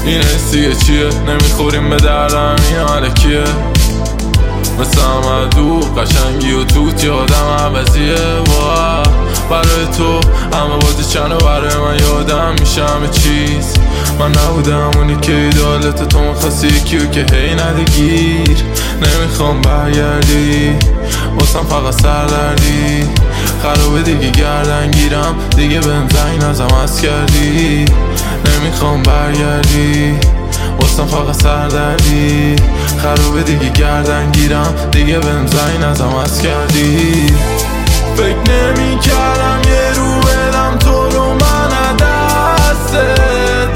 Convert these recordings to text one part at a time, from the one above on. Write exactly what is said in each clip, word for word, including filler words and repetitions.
این حسیه چیه؟ نمیخوریم به دردم این علکیه مثل همه قشنگی و توت یادم عوضیه واه برای تو همه بازی چند و برای من یادم میشه همه چیز من نبودم اونی که ایدالت تو میخواستی یکیو که هی نده گیر نمیخوام برگردی واسم فقط سردردی خرابه دیگه گردن گیرم دیگه بهم زنگ نزم از کردی نمیخوام برگردی واسم فقط سردردی خرابه دیگه گردن گیرم دیگه بهم زنگ نزم از کردی فکر نمی کردم یه رو بدم تو رو من عدستت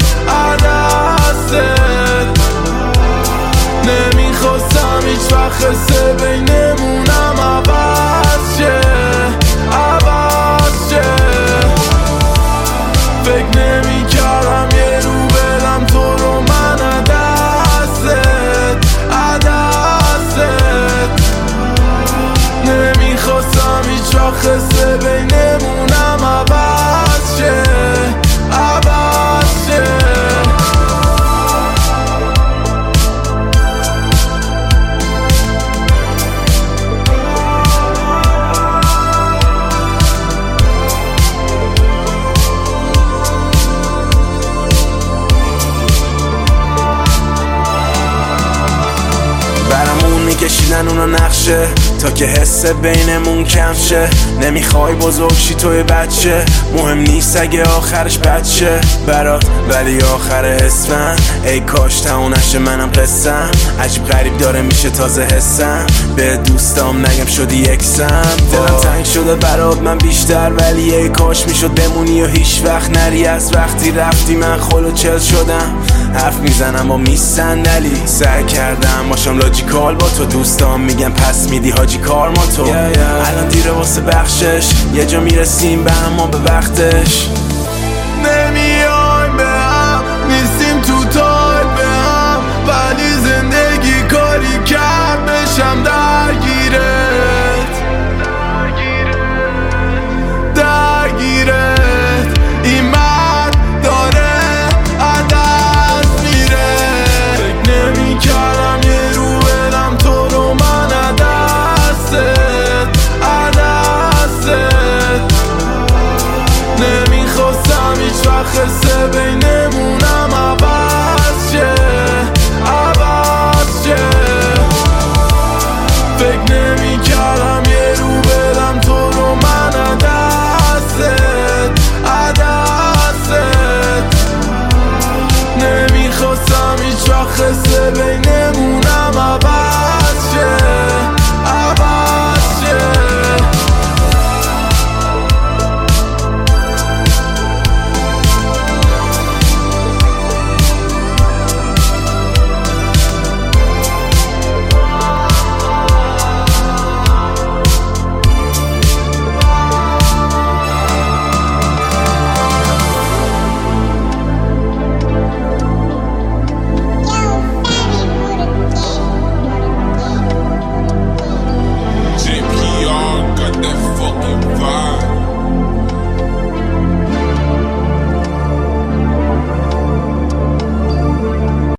عدستت نمیخواستم هیچ وقت خسته بینمونم عوض شه عوض شه فکر نمی کردم یه رو بدم تو رو من عدستت عدستت نمیخواستم هیچ وقت خسته بینمونم عوض شه عوض شه برامون میکشیدن اونا نقشه تا که حس بینمون کم شه نمیخوای بزرگ شی توی بچه مهم نیست اگه آخرش بچه برات ولی آخر اسفن ای کاش تمونشه منم قسم عجیب غریب داره میشه تازه حسم به دوستام نگم شدی اکسم دلم تنگ شده برات من بیشتر ولی ای کاش میشد بمونی و هیچ وقت نری از وقتی رفتی من خلو چل شدم حرف میزنم با میز صندلی سعی کردم باشم لاجیکال با تو دوستام میگم پس میدی حاجی کار ما تو yeah, yeah. الان دیره واسه بخشش یه جا میرسیم به اما به وقتش نمیایم به هم نیستیم تو تایپ به هم ولی زندگی کاری کرد بشم درگیرت درگیرت این مرد داره عدد میره فکر نمی کردم یه رو بدم تو رو من عدستت عدستت نمیخواستم هیچ وقت خسته بینه